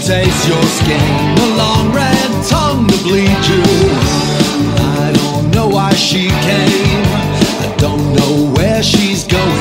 taste your skin, a long red tongue to bleed you